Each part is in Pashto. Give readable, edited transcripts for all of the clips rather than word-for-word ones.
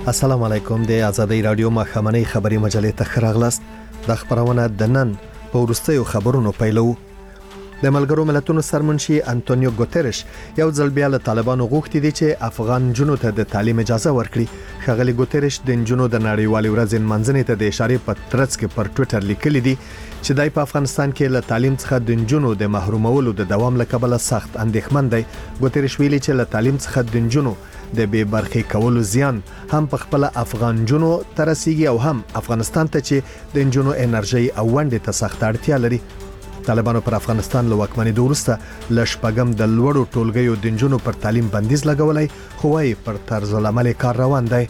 السلام علیکم. د آزادۍ رادیو مخامنۍ خبري مجلې ته خراغلاست. د خبرونه د نن په ورستیو خبرونو پیلو. د ملګرو ملتونو سرمنشي انټونیو ګوتریش یو ځل بیا له طالبانو غوښتي دي چې افغان جنونو ته د تعلیم اجازه ورکړي. ښاغلي ګوتریش د جنونو د نړیوالې ورځې منځنۍ ته د اشارې په ترڅ کې پر ټوئیټر لیکلي دي چې دای په افغانستان کې له تعلیم څخه د جنونو د محرومولو د دوام لکبله سخت اندېښمن دی. ګوتریش ویلي چې له تعلیم څخه د جنونو د بې برخې کولو زیان هم په خپل افغان جنو ترسيږي او هم افغانستان ته چې د جنو انرژي او ونډه ته سخت اړتیا لري. طالبانو پر افغانستان له واکمنۍ وروسته لشپګم د لوړو ټولګیو د جنو پر تعلیم بندیز لګولای خو وايي پر طرز العمل کار روان دی.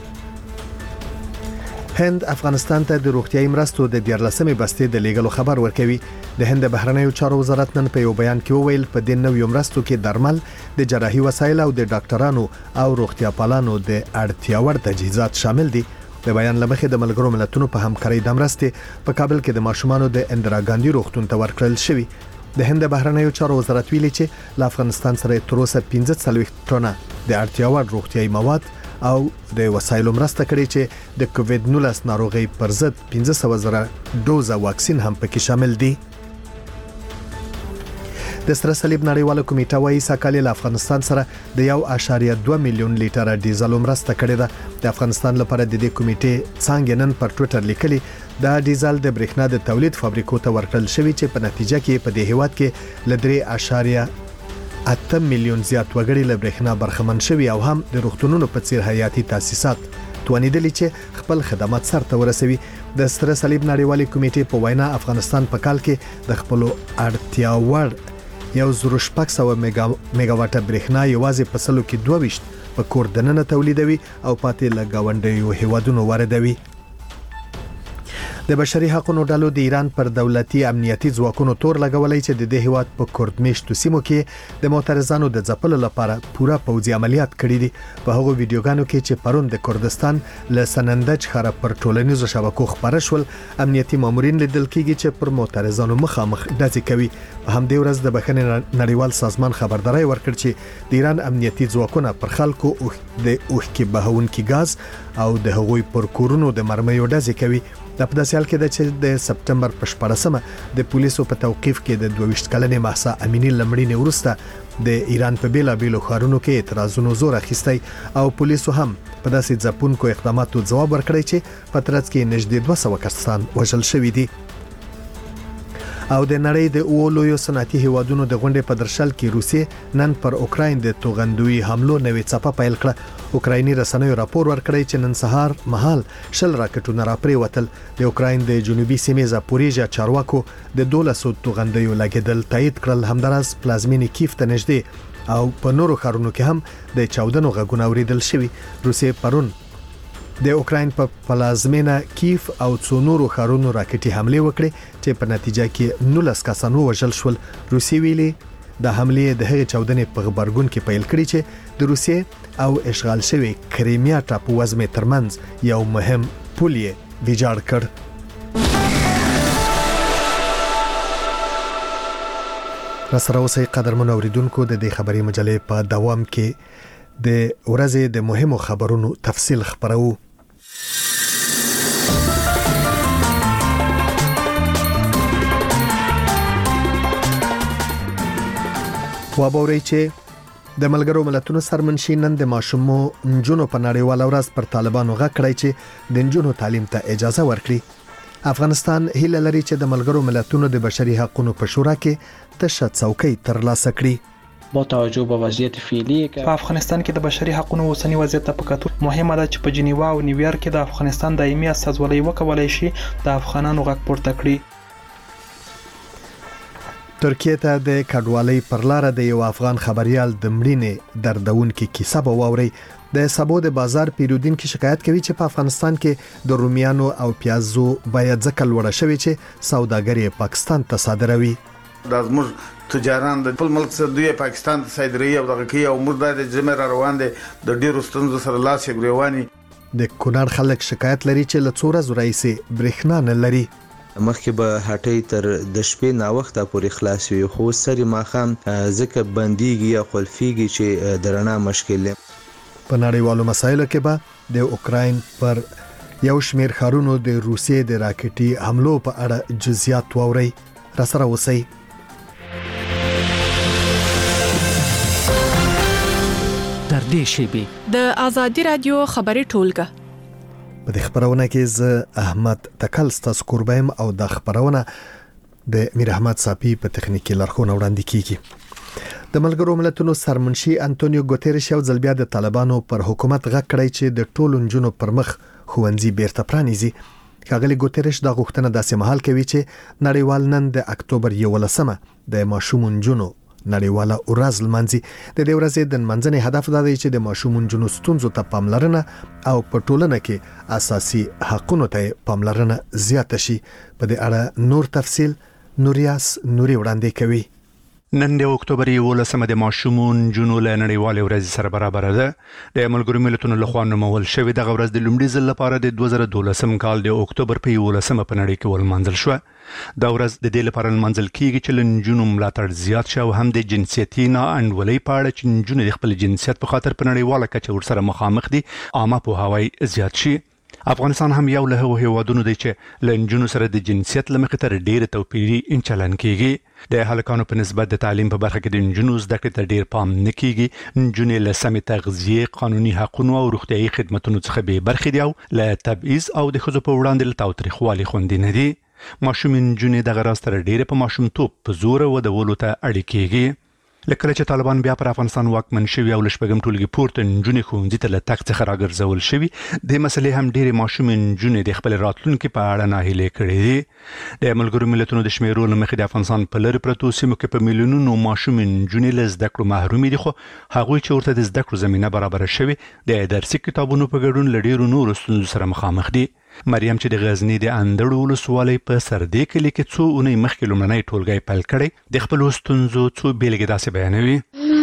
هند افغانستان ته د روغتیايي مرستو د 14مې بستې د لیږلو خبر ورکوي. د هند بهرنیو چارو وزارت نن په یو بیان کې وویل په دې نویو مرستو کې درمل، د جراحي وسایل او د ډاکټرانو او روغتیا پالانو د اړتیا وړ تجهیزات شامل دي. د بیان لمخې د ملګرو ملتونو په همکارۍ د مرستې په کابل کې د ماشومانو د اندرا ګاندي روغتون ته ورکړل شوی. د هند بهرنیو چارو وزارت ویلي چې له افغانستان سره تر اوسه 15 ټنه د اړتیا وړ روغتیايي مواد او د وسایلو مرسته کړې چې د کووید 19 ناروغي پر ضد 15,000 ډوزه واکسین هم پکې شامل دي. د سره صلیب نړیواله کمیټه وايي ساکالي له افغانستان سره د 1.2 میلیون لیټر ډیزل مرسته کړې ده. د افغانستان لپاره د دې کمیټې څنګه نن پر ټوئیټر لیکلي دا ډیزل د برېښنا د تولید فابریکو ته ورکړل شوی چې په نتیجه کې په دې هیواد کې ل 3.8 میلیون زیات وګړي له برېښنا برخمن شوي او هم د روغتونونو په څیر حیاتي تاسیسات توانیدلي چې خپل خدمات سرته ورسوي. د سره صلیب نړیوالې کمیټې په وینا افغانستان په کال کې د خپل اړتیا وړ 1.6 میگاواټه برېښنا یوازې په سلو کې 22 په کور دننه تولیدوي او پاتې له گاونډیو هیوادونو واردوي. د بشري حقوقو ډلو د ایران پر دولتي امنیتي ځواکونو تور لګولای چې د دې هیواد په کورد سیمو کې د معترضانو د ځپلو لپاره پوره پوځي عملیات کړي دي. په هغو ویډیوګانو کې چې پرون د کردستان له سنندج خره پر ټولنیزو شبکو خبره شول، امنیتي مامورین لیدل کېږي چې پر معترضانو مخامخ ډزې کوي. په همدې ورځ د بخښنې نړیوال سازمان خبرداري ورکړ چې د ایران امنیتي ځواکونه پر خلکو د اوښکې بهونکي غاز او د هغوی پر کورونو د مرمیو ډزې کوي. د پداسیال کې د چې د سپټمبر په 14مه د پولیسو په توقیف کې د 22 کلنې مهسا امینی لمړینې وروسته د ایران په بیلابیلو ښارونو کې اعتراضونو زور اخیستی او پولیسو هم په داسې ځپونکو اقداماتو ځواب ورکړی چې په ترڅ کې نږدې 200 کسان وژل شوي دي. او د نړۍ د اولویو صنعتي هیوادونو د غونډې په درشل کې روسیې نن پر اوکراین د توغندوی حملو نوې څپه پیل کړه. اوکرایني رسنیو راپور ورکړی چې نن سهار مهال شل راکټونه راپریوتل. د اوکراین د جنوبي سیمې زاپوریژیا چارواکو د 1200 توغندیو لګیدل تایید کړل. همداراز پلازمینې کیف ته نږدې او په نورو ښارونو کې هم د چاودنو غږونه اوریدل شوي. روسیې پرون د اوکراین په پلازمینه کیف او څو نورو ښارونو راکټي حمله وکړه چې په نتیجه کې 19 کسان وژل شول. روسیې ویلي د حمله د هغې چاودنې په خبرګون کې پیل کړي چې د روسیې او اشغال شوی کریمیا ټاپو وزمې ترمنځ یو مهم پل یې ویجاړ کړ. راسره اوسئ قدرمن اوریدونکو، د دې خبري مجلې په دوام کې د ورځې د مهمو خبرونو تفصیل خبرو. وابوري چې د ملګرو ملتونو سرمنشي نن د ماشومو نجونو په نړیواله ورځ پر طالبانو غږ کړی چې د نجونو تعلیم ته اجازه ورکړي. افغانستان هیله لري چې د ملګرو ملتونو د بشري حقوقو په شورا کې تشه څوکۍ ترلاسه کړي. با توجه به وضعیت فعلی په افغانستان کې د بشري حقوقو اوسنی وضعیت په کتو مهمه ده چې په جنیوا او نیویارک کې د افغانستان دایمي استازولۍ وکولای شي د افغانانو غږ پورته کړي. ترکیه ته د کډوالۍ پر لار د یو افغان خبريال د مړینې دردونکې کیسه به واوري. د سبو د بازار پیرودونکو شکایت کوي چې په افغانستان کې د رومیانو او پیازو بیه ځکه لوړه شوې چې سوداګري پاکستان ته صادروي. د زموږ تجاران د خپل ملک څخه دوی پاکستان ته صادري او دغه کوي او موږ د جمع روان دي د ډیرو ستونزو سره لاس یې ګریواني. د کونړ خلک شکایت لري چې له 4 ورځې راهیسې برېښنا نه لري. مخکې به هټۍ تر د شپې نا وخته پورې خلاص وي، خو سری ماښام ځکه بنديږي یا قلفيږي چې د رڼا مشکل. په نړیوالو مسایلو کې به د اوکراین پر یو شمیر ښارونو د روسیې د راکټي حملو په اړه جزئیات واوري. را سره اوسئ. تر دې شیبې د آزادي رادیو خبري ټولګه په دې خبرونه کې ز احمد تکل ستاسو قربایم او د خبرونه د میر احمد صافي په تخنیکی لارښوونه وړاندې کیږي. د ملګرو ملتونو سرمنشي انټونیو ګوتيريش یو ځل بیا د طالبانو پر حکومت غږ کړی چې د ټولو نجونو پر مخ خوندزي بیرته پرانیزي. ښاغلي ګوتيريش دا غوښتنه داسې مهال کوي چې نړیوال نن د اکتوبر 11مه د ماشوم نجونو نړیواله ورځ لمانځي. د دې ورځې د منځني هدف دا دی چې د ماشوم نجونو ستونزو ته پاملرنه او په ټولنه کې اساسي حقوقو ته پاملرنه زیاته شي. په دې اړه نور تفصیل نوریاس نوري وړاندې کوي. نن د اکتوبر 11مه د ماشومون جنو له نړیوال ورځ سره برابر ده. د ملګرو ملتونو لخوا نومول شوې د ورځ د لومړي ځل لپاره د 2012 کال د اکتوبر په 11مه په نړۍ کې ولمانځل شو. دا ورځ د دې لپاره لمانځل کیږي چې لنجونو ملاتړ زیات شي او هم د جنسیتي ناانډولۍ په اړه چې نجونې د خپل جنسیت په خاطر په نړیواله کچه ورسره مخامخ دي عامه پوهاوی زیات شي. افغانستان هم یو له هیوادونو دی چې لنجونو سره د جنسیت لمخې تر ډیر توپیري چلن کیږي. د هلکانو په نسبت د تعلیم په برخه کې د نجونو زده کړې ته ډیر پام نه کیږي. نجونې له سمې تغذیه، قانوني حقوقو او روغتيایي خدماتو څخه به برخې دي او له تبعیض او د ښځو په وړاندې له تاوتریخوالي خوندي نه دي. ماشوم نجونې د غراس تر ډیره په ماشومتوب په زور ودولو ته اړ کیږي. لکه چې طالبان بیا پر افغانستان واکمن شوي او لشپږم ټولګي پورته نجونې ښوونځي ته له تګ څخه راګرځول شوي، د مسلې هم ډېرې ماشومې نجونې د خپل راتلونکي په اړه ناهیلې کړې دي. د ملګرو ملتونو د شمیرو له مخې د افغانستان په لرې پرتو سیمو کې په میلیونونو ماشومې نجونې له زده کړو محرومې دي، خو هغوی چې ورته د زده کړو زمینه برابره شوې د درسي کتابونو په ګډون له ډېرو نورو ستونزو سره مخامخ دي. مریم چې د غزنی د اندړو ولسوالۍ په سردې کلي کې څو اونۍ مخکې لومړنی ټولګی پیل کړی، د خپلو ستونزو څو بیلګې داسې بیانوي.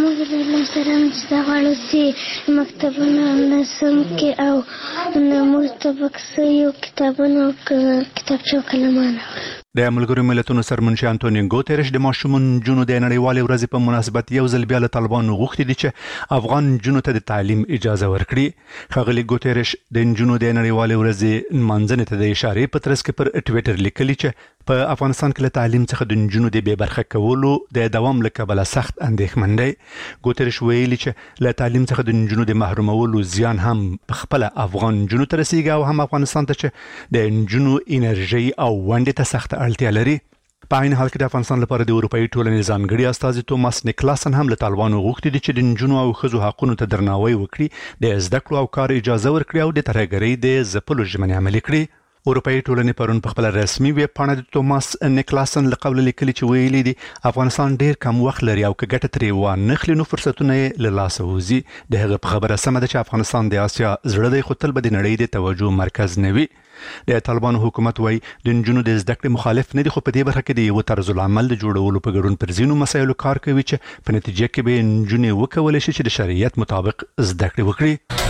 سره چې غواړو چې مکتبونه نسم کې او موږ ته بکسیو کتابونه کتابچو کلمانه. د ملګرو ملتونو سرمنشي انټونیو ګوتيريش د ماشومانو جنو د نړیوالې ورځې په مناسبت یو ځل بیا له طالبانو غوښتي دي چې افغان جنو ته د تعلیم اجازه ورکړي. ښاغلي ګوتيريش د جنو د نړیوالې ورځې منځنۍ ته د اشارې په ترڅ کې پر ټویټر لیکلي چې په افغانستان کې له تعلیم څخه د جنو د بې برخه کولو د دوام له کبله سخت اندېښمن دی. ګوتيريش ویلي چې له تعلیم څخه د جنو د محرومولو زیان هم په خپل افغان جنو ته رسیږي او هم افغانستان ته چې د جنو انرژي او ونډې ته سخت اړتیا لري. په عین حال کې د افغانستان لپاره د اروپאי ټولنې ځانګړي استازي توماس نیکلاسن هم له طالبانو غوښتي دي چې د نجونو او ښځو حقوقو ته درناوی وکړي، د زده کړو او کار اجازه ورکړي او د ترهګرۍ د ځپلو ژمنې عملي کړي. اروپאי ټولنې پرون په خپل رسمي ویب پاڼه د توماس نیکلاسن له قبل لیکلي چې ویلي دي افغانستان ډیر کم وخت لري او که ګټه ترې وانخلي نو فرصتونه یې له لاسه وځي. د هغه په خبره سمه ده چې افغانستان د اسیا زړه دی خو تل به د نړۍ د توجه مرکز نه وي. د طالبانو حکومت وایي د نجونو د زده کړې مخالف نه دي، خو په دې برخه کې د یو طرز العمل د جوړولو په ګډون پر ځینو مسایلو کار کوي چې په نتیجه کې به نجونې وکولی شي چې د شریعت مطابق زده کړې وکړي.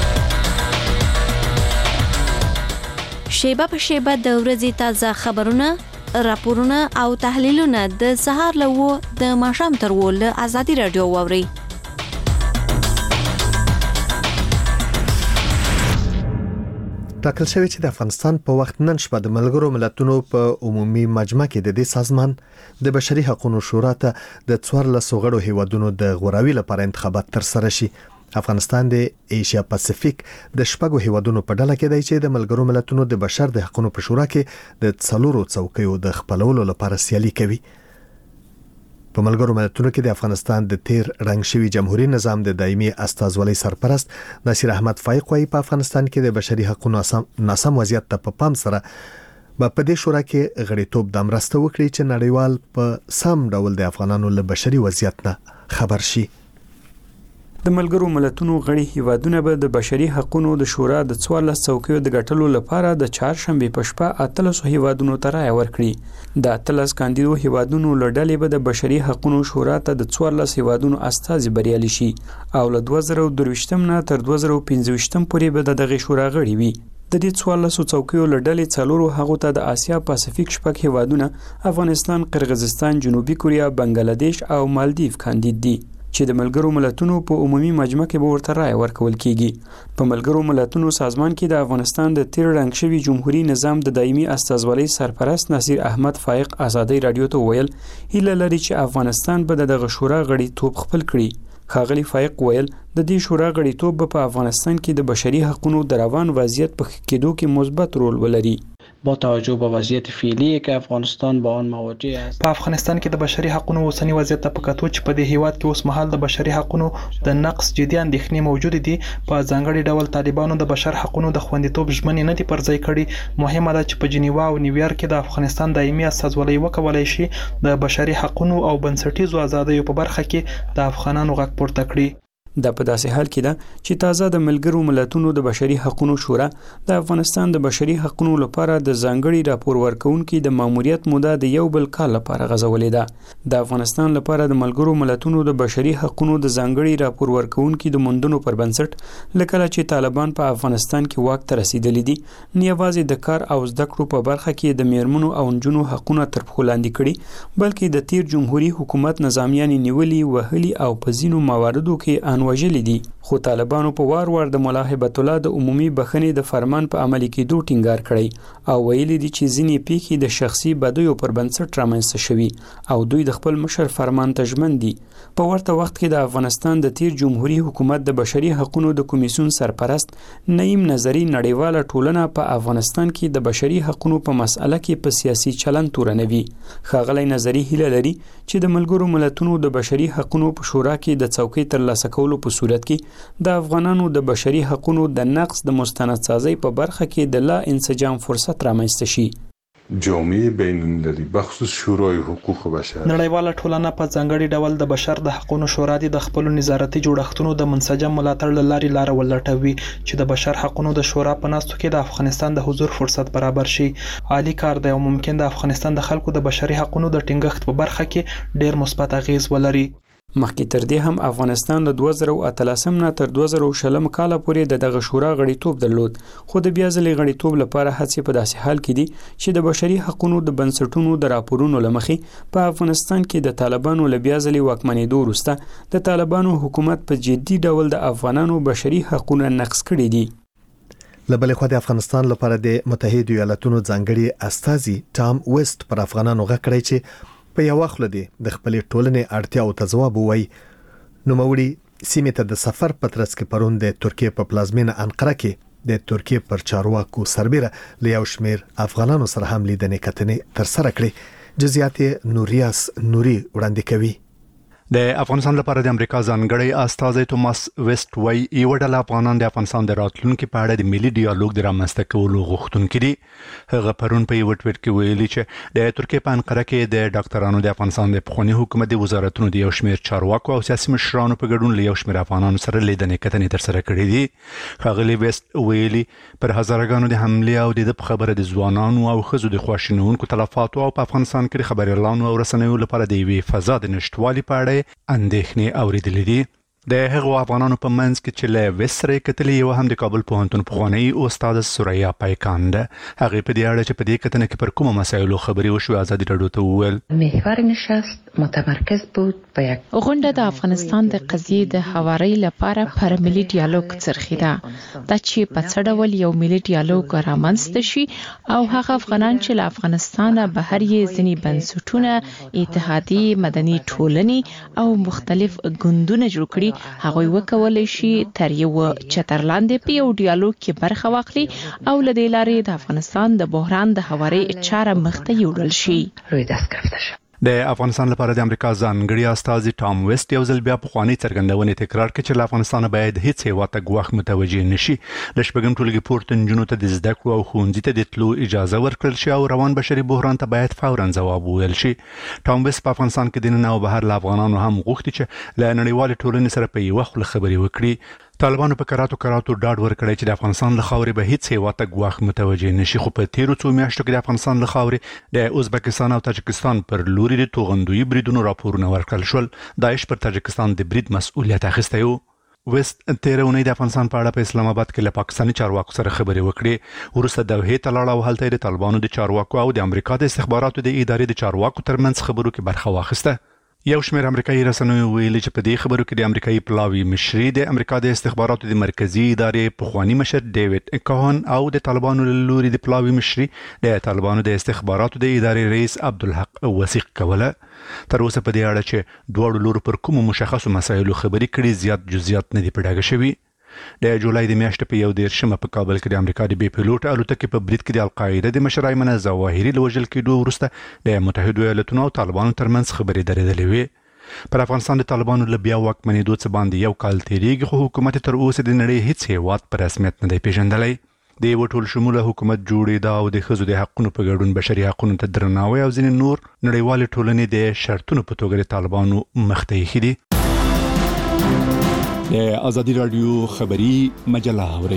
شیبه په شیبه د ورځې تازه خبرونه، راپورونه او تحلیلونه د سهار له 9 د ماښام تر 10 له آزادي رادیو واوري. ټاکل شوی چې د افغانستان په وخت نن شپه د ملګرو ملتونو په عمومي مجمع کې د دې سازمان د بشري حقوقو شورا ته د 14 غړو هیوادونو د غوراوي لپاره انتخابات تر سره شي. افغانستان د ایشیا پاسفیک د شپږو هیوادونو په ډله کې دی چې د ملګرو ملتونو د بشر د حقوقو په شورا کې د 4 څوکیو د خپلولو لپاره سیالي کوي. په ملګرو ملتونو کې د افغانستان د تیر رنګ شوی جمهوریت نظام د دایمي استازولۍ سرپرست نصیر احمد فایق وايي په افغانستان کې د بشري حقوقو ناسم وضعیت ته په پام سره په دې شورا کې غړیتوب د مرسته وکړي چې نړیوال په سم ډول د افغانانو له بشري وضعیت نه خبر شي. د ملګرو ملتونو غړي هیوادونه به د بشري حقوقو د شورا د 14 څوکیو د ګټلو لپاره د چهارشنبه په شپه 13 هیوادونو ته رائے ورکړي. د 13 کاندیدو هیوادونو له ډلې به د بشري حقوقو شورا ته د 14 هیوادونو استازي بریالي شي او له 2023 نه تر 2025 پورې به دغه شورا غړي وي. د دې 14 څوکیو له ډلې 4 هغو ته د آسیا پاسفیک شپږ هیوادونه افغانستان، قرغیزستان، جنوبي کوریا، بنگلاديش او مالدیف کاندید دي. چې د ملګرو ملتونو په عمومي مجمع کې به ورته رائے ورکول کیږي. په ملګرو ملتونو سازمان کې د افغانستان د تیر رنګ شوي جمهوریت نظام د دایمي استازولۍ سرپرست نصیر احمد فائق ازادي رادیو ته ویل هیله لري چې افغانستان به دغه شورا غړیتوب خپل کړي. ښاغلي فائق ویل د دې شورا غړیتوب په افغانستان کې د بشري حقوقو د روان وضعیت په ښه کېدو کې مثبت رول ولري. با توجه به وضعیت فعلی که افغانستان با آن مواجه است. په افغانستان کې د بشري حقوقو اوسنی وضعیت ته په کتو چې په دې هیواد کې اوس مهال د بشري حقوقو د نقص جدي اندېښنې موجود دي، په ځانګړي ډول طالبانو د بشر حقوقو د خوندیتوب ژمنې نه دي پر ځای کړي. مهمه ده چې په جنیوا او نیویارک کې د افغانستان دایمي استازولۍ وکولای شي د بشري حقوقو او بنسټیزو آزادیو په برخه کې د افغانانو غږ پورته کړي. دا په داسې حال کې ده چې تازه د ملګرو ملتونو د بشري حقوقو شورا د افغانستان د بشري حقوقو لپاره د ځانګړي راپور ورکونکو د ماموریت موده د یو بل کال لپاره غځولې ده. د افغانستان لپاره د ملګرو ملتونو د بشري حقوقو د ځانګړي راپور ورکونکو د موندنو پر بنسټ لکه چې طالبان په افغانستان کې واک ته رسیدلي دي، نه یوازې د کار او زده کړو په برخه کې د میرمنو او نجونو حقوقونه تر پښو لاندې کړي، بلکې د تیر جمهوریت حکومت نظامیان نیولي، وهلي او په ځینو مواردو کې وژلي دي. خو طالبانو په وار د ملا هیبت الله د عمومي بخښنې د فرمان په عملي کېدو ټینګار کړی او ویلي دي چې ځینې پیښې د شخصي بدیو پر بنسټ رامنځته شوي او دوی د خپل مشر فرمان ته ژمن دي. په ورته وخت کې د افغانستان د تیر جمهوریت حکومت د بشري حقوقو د کمیسیون سرپرست نعیم نظری نړیواله ټولنه په افغانستان کې د بشري حقوقو په مسأله کې په سیاسي چلن تورنوي. ښاغلی نظری هیله لري چې د ملګرو ملتونو د بشري حقوقو په شورا کې د څوکۍ ترلاسه کولو په صورت کې د افغانانو د بشري حقوقو د نقض د مستندسازۍ په برخه کې د لا انسجام فرصت رامنځته شي. جامعه بین‌المللي بخصوص شورای حقوق بشر نړیواله ټولنه په ځانګړي ډول د بشر د حقوقو شورا د خپل نظارتي جوړښتونو د منسجم ملاتړ لارې لار ولټوي چې د بشر حقوقو د شورا په ناستو کې د افغانستان د حضور فرصت برابر شي. عالی کار دی او ممکن د افغانستان د خلکو د بشري حقوقو د ټینګښت په برخه کې ډیر مثبت اغیز ولري. مخکې تر دې هم افغانستان د 2013 نه تر 2020 کال پورې دغه شورا غړیتوب درلود، خو د بیا ځلې غړیتوب لپاره هڅې په داسې حال کې دي چې د بشري حقوقو د بنسټونو د راپورونو لمخې په افغانستان کې د طالبانو له بیا ځلې واکمنېدو وروسته د طالبانو حکومت په جدي ډول د افغانانو بشري حقوقونه نقض کړي دي. لبلې خو د افغانستان لپاره د متحده ایالاتونو ځانګړي استازي ټام ویسټ پر افغانانو غږ کړی چې په یو وخت لدی د خپل ټولنې اړتیاو ته ځواب وایي. نو موري سیمه ته د سفر پترس کې پرون د ترکیه په پلازمینه انقره کې د ترکیه پر چارواکو سربېره لیاو شمیر افغانانو سره هم لیدنې کتنې تر سره کړې. جزئیات نوریاس نوري وړاندې کوي. د افغانستان لپاره د امریکا ځانګړی استازی توماس ویسټ وایي یو ډله افغانان د افغانستان د راتلونکو په اړه د ملي ډیالوګ د رامنځته کولو غوښتونکي دي. هغه پرون په یو ټویټ کې ویلي چې د ترکیه په انقره کې د ډاکټرانو د افغانستان د پخوانی حکومت د وزارتونو د یو شمېر چارواکو او سیاسي مشرانو په ګډون له یو شمېر افغانانو سره لیدنې کتنې تر سره کړې دي. ښاغلي ویسټ ویلي پر هزارګانو د حمله او د خبره د ځوانانو او ښځو د خواشینونکو تلفاتو او په افغانستان کې د خبريالانو او رسنیو لپاره د یوې فضا د نشټوالي په اړه اندېښنې اوریدلې دي. د هغو افغانانو په منځ کې چې له وسره کتلې یو هم د کابل پوهنتون پخوانی استاد سوریا پایکاند هغه په دې اړه چې په دې کتنه کې پر کومه مسایلو خبرې وشو آزادي رادیو ته وویل. محور نشست متمرکز بود په یک غونډه د افغانستان د قضیې د حواري لپاره پر ملي ډیالوګ څرخیده دا چې په څه ډول یو ملي ډیالوګ رامنځته شي او هغه افغانان چې له افغانستان بهر یې ځینی بنسټونه اتحادی مدني ټولنې او مختلف ګوندونه جوړ کړي هغوی وکولای شي تر یو چترلاندې په یو ډیالوګ کې برخه واخلي او له دې لارې د افغانستان د بحران د حواري چاره مخته یوړل شي. روی دست گرفته شد. د افغانستان لپاره د امریکا ځانګړي استازي ټام ویسټ یو ځل بیا پخوانی څرګندونې تکرار کړ چې افغانستان باید هیڅ هیواد ته ګواښ متوجه نشي. د شپږم ټولګي پورته نجونو ته د زده کړو او ښوونځي ته د تلو اجازه ورکړل شي او روان بشري بحران ته باید فورا ځواب وویل شي. ټام ویسټ په افغانستان کې د نن او بهر له افغانانو هم غوښتي چې له نړیوال ټولنې سره په یو خپل خبرې وکړي. طالبانو په کراتو ډاډ ورکړی چې د افغانستان له خاورې به هیڅ هیواد ته ګواښ متوجه نشي. خو په تیرو څو میاشتو کې د افغانستان له خاورې د ازبکستان او تاجکستان پر لوري د توغندوی بریدونو راپورونه ورکړل شول. داعش پر تاجکستان د برید مسؤلیت اخیستی و. ویسټ تیر اونۍ د افغانستان په اړه په اسلام آباد کې له پاکستاني چارواکو سره خبرې وکړې. وروسته دوحې ته لاړ او هلته د طالبانو د چارواکو او د امریکا د استخباراتو د ادارې د چارواکو ترمنځ خبرو کې برخه واخیسته. یو شمېر امریکایي رسنیو ویلي چې په دې خبرو کې د امریکایي پلاوي مشري د امریکا د استخباراتو د مرکزی ادارې پخوانی مشر ډیوډ کاهن او د طالبانو له لوري د پلاوي مشري د طالبانو د استخباراتو د ادارې رئیس عبدالحق وثیق کوله. تر اوسه په دې اړه چې دواړو لورو پر کومو مشخصو مسایلو خبرې کړي زیات جزئیات نه دي په ډاګه شوي. د جولای د میاشتې په 11 په کابل کې د امریکا د بي پیلوټ الوتکې په برید کې د القاعده د مشر ایمن ظواهري له وژل کېدو وروسته د متحده ایالاتونو او طالبانو ترمنځ خبرې درېدلې وې. پر افغانستان د طالبانو له بیا واکمنېدو څخه باندې یو کال تیریږي خو حکومت تر اوسه د نړۍ هیڅ هیواد په رسمیت نه دی پیژندلی. د یو ټول شموله حکومت جوړېدا او د ښځو د حقونو په ګډون بشري حقونو ته درناوی او ځینې نور نړیوالې ټولنې د شرطونو په توګه د طالبانو مخ ته ایښي دي. د ازادي رادیو خبری مجله اوري.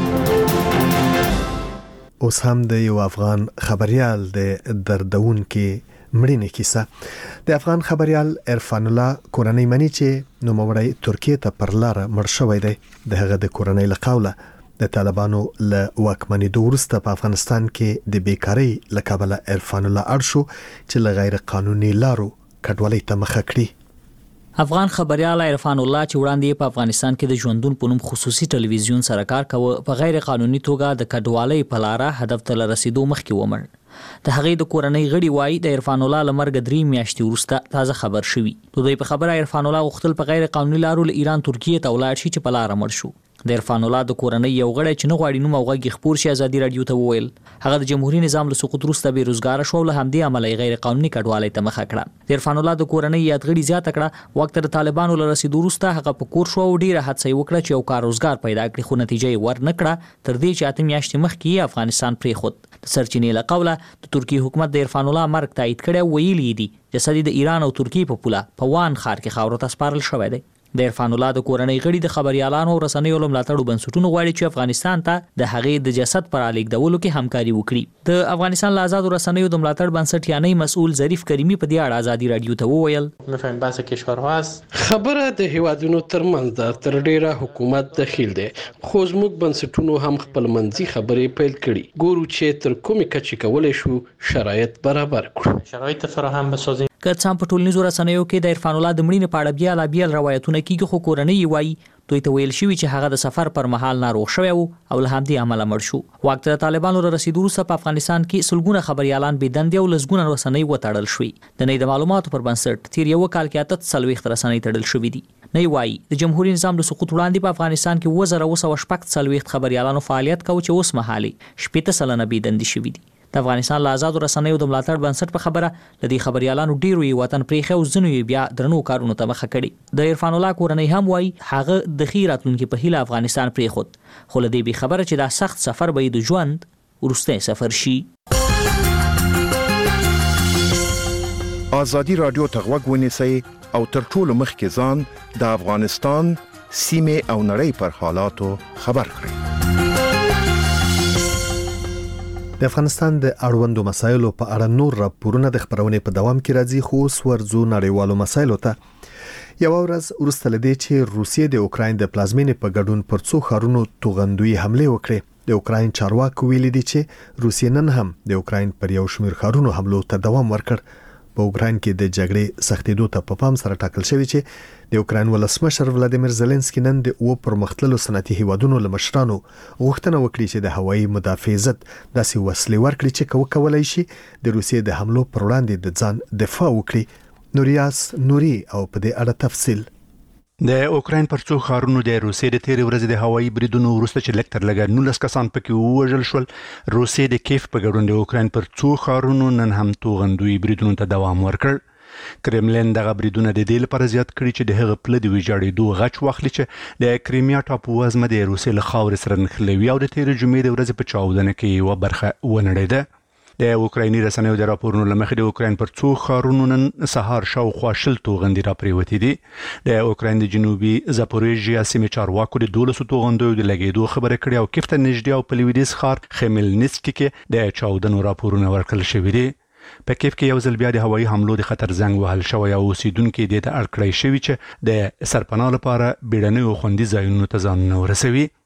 اوس هم د یو افغان خبريال د دردون کې مړینې کیسه. د افغان خبريال عرفان الله کورنۍ منی چې نوموړی ترکیه ته پر لار مړ شوی دی. د هغه د کورنۍ له قوله د طالبانو له واکمنېدو وروسته په افغانستان کې د بیکاری له کبله عرفان الله اړ شو چې له غیر قانوني لارو کډوالۍ ته مخه کړي. افغان خبريال عرفان الله چې وړاندې په افغانستان کې د ژوندون په نوم خصوصي ټلویزیون سره کار کاوه په غیر قانوني توګه د کډوالۍ په لار هدف ته رسیدو مخکې ومړ. د هغې د کورنۍ غړي وایي د عرفان الله له مرګ 3 میاشتې وروسته تازه خبر شوی. دوی په خبره عرفان الله غوښتل په غیر قانوني لارو له ایران ترکیه ته ولاړ شي چې په لار مړ شو. د عرفان الله د کورنۍ یو غړی چې نه غواړي نوم او غږ خپور شي ازادي رادیو ته وویل هغه د جمهوریت نظام له سقوط وروسته بیروزګار شو له همدې عمله غیر قانوني کډوالۍ ته مخه کړه. د عرفان الله د کورنۍ یادغړي زیاته کړه وخت د طالبانو له رسیدو وروسته هغه په کور شو او ډیره هڅه وکړه چې یو کار روزګار پیدا کړي خو نتیجه یې ور نه کړه تر دې چې 8 میاشتې مخکې افغانستان پریښود. د سرچینې له قوله د ترکیه حکومت د عرفان الله مرګ تایید کړی ویلي دي جسد د ایران او ترکیه په پوله په وان ښار کې خاورو ته سپارل شوی دی. د عرفان الله د کورنۍ غړي د خبريالانو او رسنیو له ملاتړو بنسټونو غواړي چې افغانستان ته د هغې د جسد پر الیږدولو کې همکاري وکړي. د افغانستان له آزادو رسنیو د ملاتړ بنسټ یعنی مسؤل ظریف کریمی په دې اړه ازادي رادیو ته وویل می‌فهمیم بحث کشورها است خبره د هیوادونو ترمنځ د تر ډیره حکومت دخیل دی خو زموږ بنسټونو هم خپل منځي خبرې پیل کړي ګورو چې تر کومې کچې کولای شو شرایط برابر کړو شرایط فراهم بسازیم. که څه هم په ټولنیزو رسنیو کې د عرفان الله د مړینې په اړه بیا لا بیل روایتونه کیږي خو کورنۍ یې وایي دوی ته ویل شوي چې هغه د سفر پر مهال ناروغ شوی و او له همدې امله مړ شو. وخت د طالبانو له رسیدو وروسته په افغانستان کې سلګونه خبريالان بې دندې او لسګونه رسنۍ وتړل شوي. د نړۍ د معلوماتو پر بنسټ تیر یو کال کې 40 رسنۍ تړل شوي دي. نړۍ وایي د جمهوریت نظام د سقوط وړاندې په افغانستان کې 1940 خبريالانو فعالیت کاوه چې اوس مهالي 80% بې دندې شوي دي. د افغانستان له آزادو رسنیو د ملاتړ بنسټ په خبره د دې خبريالانو ډیرو یې وطن پریښی او ځینو یې بیا درنو کارونو ته مخه کړي. د عرفان الله کورنۍ هم وایي هغه د ښې راتلونکي په هیله افغانستان پریښود خو له دې بې خبره چې دا سخت سفر به یې د ژوند وروستی سفر شي. ازادي رادیو ته غوږ ونیسئ او تر ټولو مخکې ځان د افغانستان سیمې او نړۍ پر حالاتو خبر کړئ. د افغانستان د اړوندو مسایلو په اړه نور راپورونه د خبرونې په دوام کې راځي خو اوس ورځو نړیوالو مسایلو ته. یو ورځ وروسته لدې چې روسیې د اوکراین د پلازمینې په ګډون پر څو ښارونو توغندوي حمله وکړه. د اوکراین چارواکو ویلي دي چې روسیې نن هم د اوکراین پر یو شمېر ښارونو حملو ته دوام ورکړ. په اوکراین کې د جګړې سختېدو ته په پام سره ټاکل شوی چې د اوکراین ولسمشر ولادیمیر زيلنسکي نن د پرمختللو صنعتي هیوادونو له مشرانو غوښتنه وکړي چې د هوایي مدافعت داسې وسلې ورکړي چې کولای شي د روسیې د حملو پر وړاندې د ځان دفاع وکړي. نوریاس نوري او په دې اړه تفصیل. د اوکراین پر څو ښارونو د روسیې د تیرې ورځې د هوایي بریدونو وروسته چې لږ تر لږه 19 کسان پکې ووژل شول. روسیې د کیف په ګډون د اوکراین پر څو ښارونو نن هم توغندوي بریدونو ته دوام ورکړ. کرملین دغه بریدونه د دې لپاره زیات کړي چې د هغه پله د ویجاړېدو غچ واخلي چې د کریمیا ټاپو وزمه د روسیې له خاورې سره نښلوي او د تیرې جمعې د ورځې په چاودنه کې یوه برخه ونړېده. د اوکرایني رسنیو د راپورونو له مخې د اوکراین پر څو ښارونو نن سهار شاوخوا 20 توغندي راپریوتې دي. د اوکراین د جنوبي زاپوریژیا سیمې چارواکو د 12 توغندیو د لګېدو خبره کړې او کیف ته نږدې او په لویدیځ ښار خمیلنسکي کې د چاودنو راپورونه ورکړل شوي دي. په کیف کې یو ځل بیا د هوایي حملو د خطر زنګ وهل شوی او اوسیدونکو دې ته اړ کړی شوي چې د سرپناه لپاره بیړنیو خوندي ځایونو ته ځانونه ورسوي.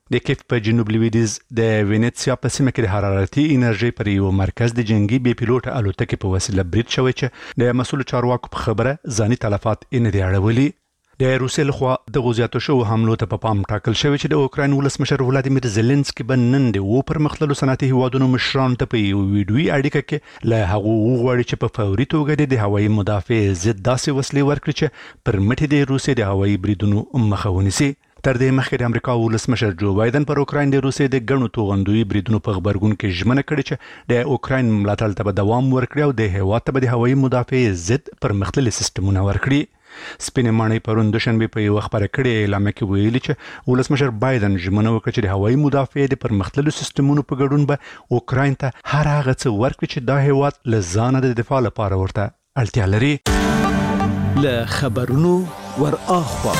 د کیف په جنوب لویدیز د وینیتسیا په سیمه کې د حرارتي انرژي پر یو مرکز د جنگي بي پیلوټ الوتکې په وسیله برید شوی چې د مسؤل چارواکو په خبره ځاني تلفات نه دی اړولي. د روسیې لخوا د غوزیاتو شو حملو ته په پام ټاکل شوی چې د اوکراین ولسمشر ولادیمیر زيلنسکي بنن د پرمختللو صنعتي هیوادونو مشران ته په یو ویډیوي اړیکه کې له هغه وغواړي چې په فوري توګه د هوایي مدافع ضد داسې وسلې ورکړي چې پر مټې د روسیې د هوایي بریدونو مخه ونیسي. تر دې مخکې د امریکا ولسمشر جو بایدن پر اوکراین د روسیې د ګڼو توغندوی بریدونو په خبرګون کې ژمنه کړې چې د اوکراین ملاتړ ته به دوام ورکړي او د هیواد ته به د هوایي مدافع ضد پرمختللي سیستمونه ورکړي. سپینې ماڼۍ پرون دوشنبه په یو خبره کړې اعلان کې ویلي چې ولسمشر بایدن ژمنه وکړه چې د هوایي مدافع د پرمختللو سیستمونو په ګډون به اوکراین ته هر هغه څه ورکړي چې دا هیواد له ځانه د دفاع لپاره ورته اړتیا لري. له خبرونو ور اخوا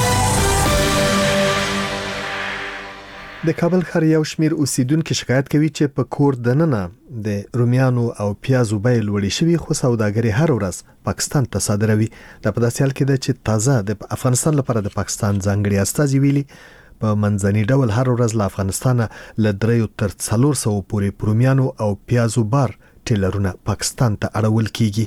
د کابل ښار یو شمیر اوسیدونکو شکایت کوي چې په کور دننه د رومیانو او پیازو بیې لوړې شوي خو سوداګري هر ورځ پاکستان ته صادروي. دا په داسې حال کې ده چې تازه د افغانستان لپاره د پاکستان ځانګړي استازي ویلي په منځني ډول هر ورځ له افغانستان له 3 تر 400 پورې رومیانو او پیازو بار ټیلرونه پاکستان ته اړول کیږي.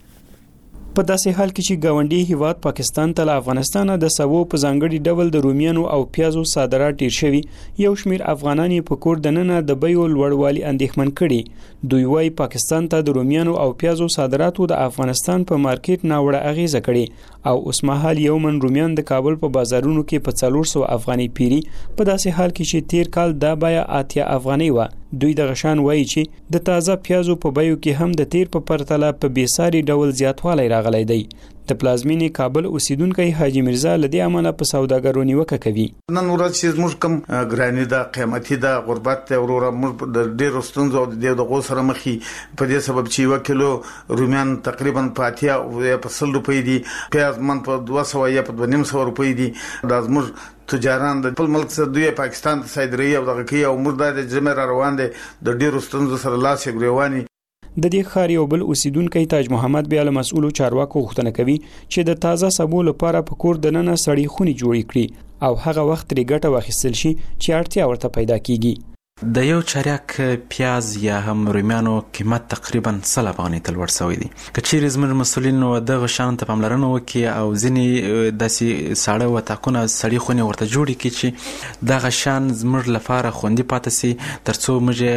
په داسې حال کې چې گاونډي هیواد پاکستان ته له افغانستان د سوو په ځانګړي ډول د رومیانو او پیازو صادرات ډیر شوي، یو شمیر افغانان په کور دننه د بیو لوړوالي اندېښمن کړي. دوی وايي پاکستان ته د رومیانو او پیازو صادراتو د افغانستان په مارکیټ ناوړه اغیزه کړي او اوس مهال یو من رومیان د کابل په بازارونو کې په 400 افغاني پیری. په داسې حال کې چې تیر کال دا بیا 80 افغاني و. دوی د غشان وایي چې د تازه پیازو په بیو کې هم د تیر په پرتله په بیساري ډول زیاتوالی راغلی دی. د پلازمینې کابل اوسیدونکو حاجی مرزا لدی امانه په سوداګرو نیوکه کوي. نن ورځ چې موږ کوم ګرانی دا قیمتي دا غربت ته وروره موږ د ډېر ستونزو د دغه سره مخې په دې سبب چې 1 کیلو رومیان تقریبا په 80 روپۍ دي، پیاز من په 200 یا په 250 روپۍ دي. دا موږ تجاران د خپل ملک څخه دوی پاکستان ته صادري او دغه کې او موږ د جمع روان دي د ډېر ستونزو سره لاس یې ګریواني. د دې ښار یو بل اوسیدونکو تاج محمد بیا له مسؤلو چارواکو غوښتنه کوي چې د تازه سبو لپاره په کور دننه سړی خوني جوړ کړي او هغه وخت لري ګټه واخیستل شي چې اړتیا ورته پیدا کیږي. د یو چریک پیاز یا هم رومیانو قیمت تقریبا 100 افغانۍ تل ورسوي دي. کچېرې زموږ مسؤلین دغه شان ته پاملرنه وکړي او ځینې داسې ساړه وطاقونه سړی خونې ورته جوړې کړي چې دغه شان زموږ لپاره خوندي پاتې سي ترڅو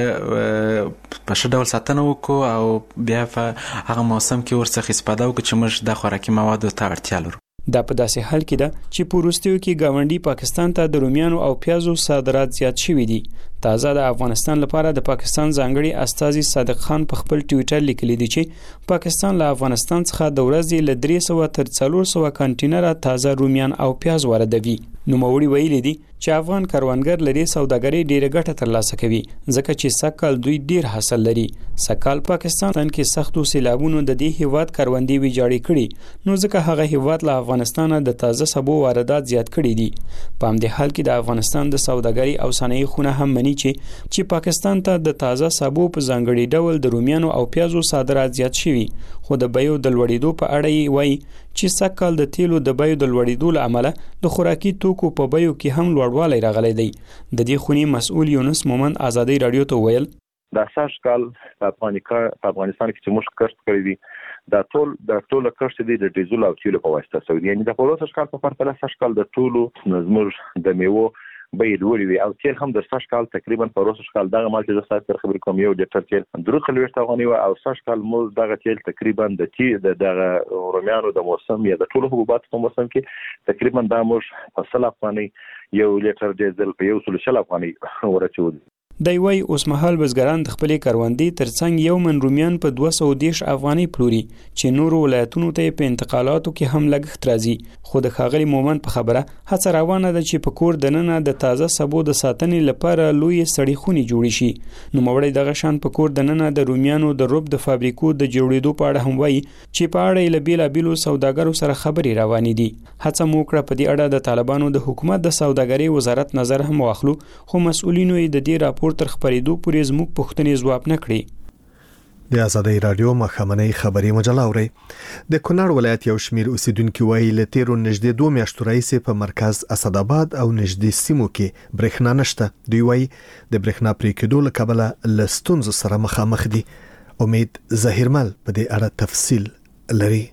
موږ په ښه ډول ساتنه وکړو او بیا په هغه موسم کې ورڅخه استفاده وکړو چې موږ د خوراکي موادو ته اړتیا لرو. دا په داسې حال کې ده چې په وروستیو کې گاونډي پاکستان ته د رومیانو او پیازو صادرات زیات شوي دي. تازه د افغانستان لپاره د پاکستان ځانګړي استازي صادق خان په خپل ټویټر لیکلي دي چې پاکستان له افغانستان څخه د ورځې له 300 تر 400 کانټینره تازه رومیان او پیاز واردوي. نوموړي ویلي دي چې افغان کاروانګر لري سوداګري ډیره ګټه ترلاسه کوي ځکه چې سکهال دوی ډیر حاصل لري. سکهال پاکستان کې سختو سیلابونو د دې هیواد کاروندې ویجاړې کړي نو ځکه هغه هیواد له افغانستان د تازه سبو واردات زیات کړي دي. په همدې حال کې د افغانستان د سوداګري او صنایع خونه هم مني چې پاکستان ته د تازه سبو په ځانګړي ډول د رومیانو او پیازو صادرات زیات شوي خو د بیو د لوړېدو په اړه یې وایي چې سکهال د تیلو د بیو د لوړېدو له امله د خوراکي توکو په بیو کې هم لوړوالی راغلی دی. د دې خونې مسؤل یونس مومند ازادي رادیو ته ویل دا سږکال په افغانستان کې چې موږ کښت کړی دي دا ټول کښت دي د ډیزل او تیلو په واسطه سوي. یعنی د پروسه سږکال په پرتله سږکال د ټولو زموږ د میوو بیې لوړې وي او تیل هم د سږکال تقریبا پروسه سږکال دغه مال چې د سات خبرې کوم یو لیټر تیل 340 افغانۍ و او سږکال موږ دغه تیل تقریبا د دغه رومیانو د موسم یا د ټولو حبوباتو په موسم کې تقریبا د موږ په 100 افغانۍ یو لیټر ډیزل په 140 افغانۍ ورچو. دی وای اوس مهال بزګران د خپلې کروندې ترڅنګ یو من رومیان په 210 افغانۍ پلوري چې نورو ولایتونو ته په انتقالاتو کې هم لګښت راځي. خو د ښاغلي مومند په خبره هڅه روانه ده چې په کور دننه د تازه سبو د ساتنې لپاره لوی سړی خوني جوړ شي. نو مړی دغه شان په کور دننه د رومیانو د روب د فابریکو د جوړېدو په اړه هم وایي چې په اړه یې بیلابیلو سوداګرو سره خبرې روانې دي. هڅه مو کړه په دې اړه د طالبانو د حکومت د سوداګرۍ وزارت نظر هم واخلو خو مسؤلینو یې د دې راپور تر خبرېدو پورې زموږ پوښتنې ځواب نه کړې. د آزادۍ رادیو مخامنۍ خبري مجله اوري. د کونړ ولایت یو شمیر اوسیدونکو ویل تیرو نږدې 2 میاشتو راهیسې په مرکز اسداباد او نږدې سیمو کې برېښنا نشته. دوی وایي د برېښنا پرې کېدو له کبله له ستونزو سره مخامخ دي. امید ظهیرمل په دې اړه تفصیل لري.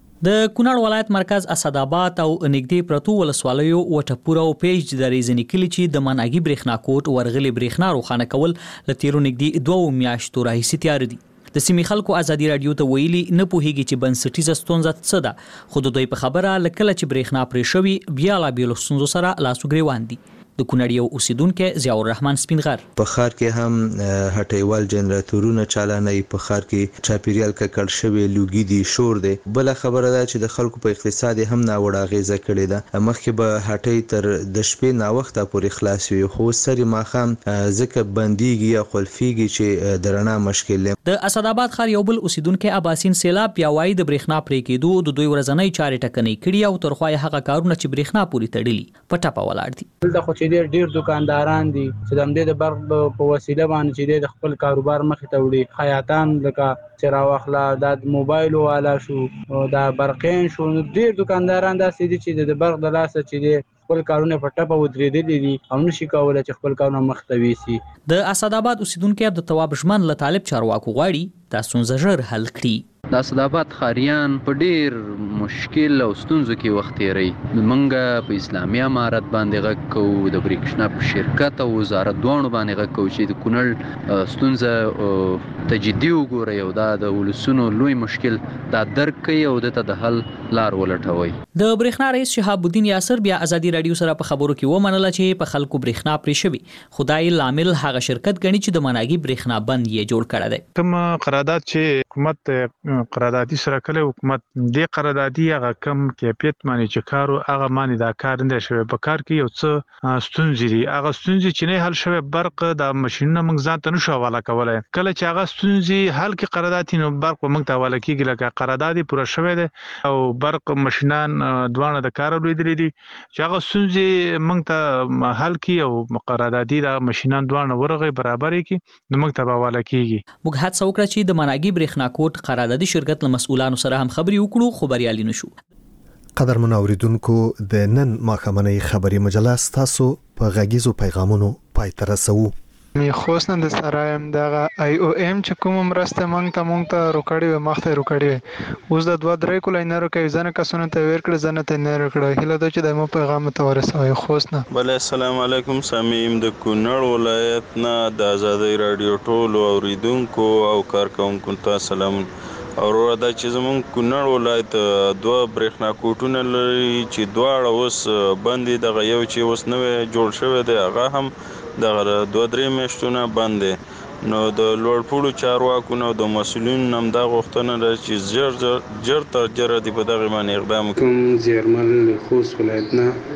د کونړ ولایت مرکز اسداباد او نږدې پرتو ولسوالیو وټپوره او پیج د ریزنی کلی چې د مناګي برېښنا کوټ ورغلي برېښنا روښانه کول ل تیرو نږدې 2 میاشتو راهیسې تیار دي. د سیمې خلکو ازادي رادیو ته ویلي نه پوهیږي چې بنسټیزه ستونزه څه ده، خو د دوی په خبره لکه چې برېښنا پرې شوی بیا لا بیل ستونزو سره لاس ګریوان دي. د کونړ یو اوسیدونکو ضیاء الرحمن سپینغر په ښار کې هم هټیوال جنراتورونه چالانې، په ښار کې چاپیریال ککړ شوی لوګي دي، شور دی. بل خبره ده چې د خلکو په اقتصاد هم ناوړه اغیزه کړې ده. مخکې به هټۍ تر د شپې نا وخته پورې خلاص وي، خو سری ماخام ځکه بنديږي یا خلفيږي چې درنا مشکل دی. د اسداباد ښار یو بل اوسیدونکو اباسین سیلاب بیا وایي د برېښنا پرې کېدو د دوی ورځنۍ چارې ټکنۍ کړي او ترخوای هغه کارونه چې برېښنا پورې تړلي په ټاپه ولاړ دي. ډیر دکانداران دي چې د همدې د برق په وسیله باندې چې د خپل کاروبار مخې ته وړي. خیاطان لکه چراواخلا د موبایل والا شو، د برقین شو، ډیر دکانداران داسې دي چې د برق د لاسه چې خپل کارونه په ټاپه ودرېدلي دي او نشي کولای چې خپل کارونه مخ ته ویسي. د اسداباد اوسیدونکو عبدالتواب ژمن له طالب چارواکو غواړي دا ستونزه ژر حل کړي. د اسداباد ښاریان په ډیر مشکل او ستونزو کې وخت تیروي. موږ په اسلامي امارت باندې غږ کوو، د برېښنا په شرکت او وزارت دوانو باندې غږ کوو چې د کونړ ستونزه ته جدي وګوري او دا د ولسونو لوی مشکل دا درک کوي او دته د حل لار ولټوي. د برېښنا رئیس شهاب الدین یاسر بیا ازادي رادیو سره په خبرو کې ومنله چې په خلکو برېښنا پرې شوی، خدای لامل هغه شرکت غني چې د مناګي برېښنا بند یې جوړ کړی دی. کوم قرارداد چې حکومت قراردادي سره کله حکومت دې قراردادي هغه کم کیفیت باندې چې کارو هغه باندې دا کار نه شوی. په کار کې یو څه ستونزې دي، هغه ستونزې چې نه حل شوی برق د ماشینونو موږ ځان ته نشو حواله کولای. کله چې هغه ستونزې حل کې قرارداد نو برق موږ ته حواله کیږي لکه قراردادي پوره شوی دی او برق ماشینان دوانه د کار لیدل دي چې هغه ستونزې موږ ته حل کی او قراردادي د ماشینان دوانه ورغه برابرې کی نو موږ ته حواله کیږي. موږ هڅه وکړه چې د مناګي برېښنا کوټ قراردادي شرکت له مسؤلانو سره هم خبري وکړو خو بریالي نشو. قدرمن اوریدونکو د نن مخامنۍ خبري مجله تاسو په غږیزو پیغامونو پای ته رسوو. می خوښ نه د سرایم دغه IOM چې کوم مرسته مونږ ته روکړی و مخته روکړی اوس د 2-3 کولای کوي ځنه کسونه ته ورکړ ځنه ته نه ورکړ. هله د چې د مو پیغام ته ورسوي. خوښ نه بل السلام علیکم سامعین د کونړ ولایت نه د آزادۍ رادیو ټولو اوریدونکو او کارکونکو ته سلام. او دا چې زمون کونړ ولایت 2 برېښنا کوټونه لري چې دواړه اوس باندې دغه یو چې اوس نوې جوړ شوی دی هغه هم دغه 2-3 میاشتونه باندې. نو د لوړپوړو چارواکو نو د مسولینو هم دا غوښتنه ده چې جر تر جره دی په دغه باندې اقدام کوم. زیرمل خوست ولایت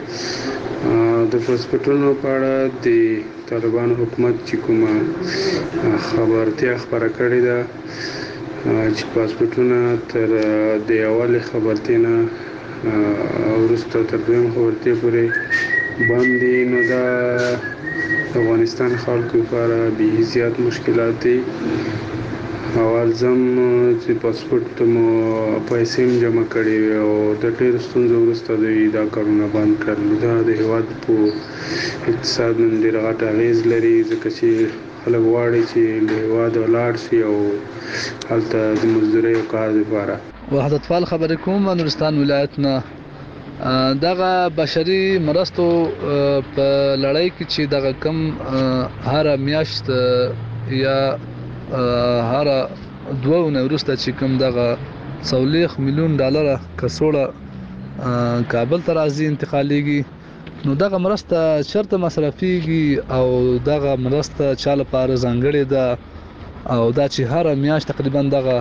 نه د پاسپورتونو په اړه د طالبانو حکومت چې کومه خبرتیا خبره کړې ده چې پاسپورتونه تر د اول خبرتینه ورسته تر دویم خبرتي پورې باندې نو دا افغانستان خلکو لپاره به زیات مشکلات دي. اول زم چې پاسپورت مو پیسې جمع کړې او د ډېر ستونزو ورسته دا کارونه بند کړل. دا د هیواد په اقتصاد باندې ډېر غټ اغیز لري ځکه چې خلک غواړي چې له هیواد ولاړ شي او هلته د مزدورۍ او کار لپاره. وحدت فال خبرې کوم نورستان ولایت نه دغه بشري مرستو په لړۍ کې چې دغه کم هر میاشت یا هر 2 وروسته چې کم دغه 40 میلیون ډالر کڅوړه کابل ته راځي انتقالیږي نو دغه مرسته چرته مصرفيږي او دغه مرسته چا لپاره ځانګړې ده او دا چې هر میاشت تقریبا دغه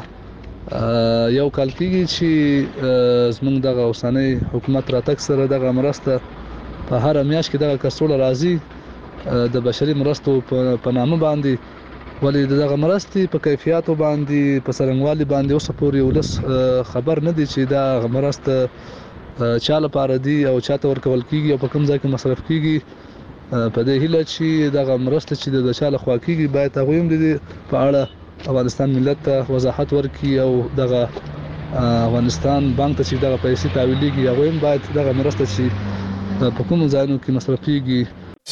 یو کال کېږي چې زمونږ دغه اوسنۍ حکومت راتګ سره دغه مرسته په هر میاشت کې دغه کڅوړه راځي د بشري مرستو په نامه باندې ولې دغه مرستې په کیفیتو باندې په سرنګوالي باندې اوس پورې ولس خبر نه دي چې دا مرسته چا لپاره دی او چاته ورکول کیږي او په کوم ځای کې مصرف کیږي. په دې هیله چې دغه مرسته چې د چا لخوا کیږي باید هغه هم د په اړه افغانستان ملت ته وضاحت ورکړي او دغه افغانستان بانک ته چې دغه پیسې تحویلېږي هغه هم باید دغه مرسته شي په کوم ځایونو کې مصرفيږي.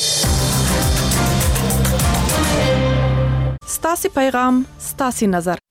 ستاسو پیغام ستاسو نظر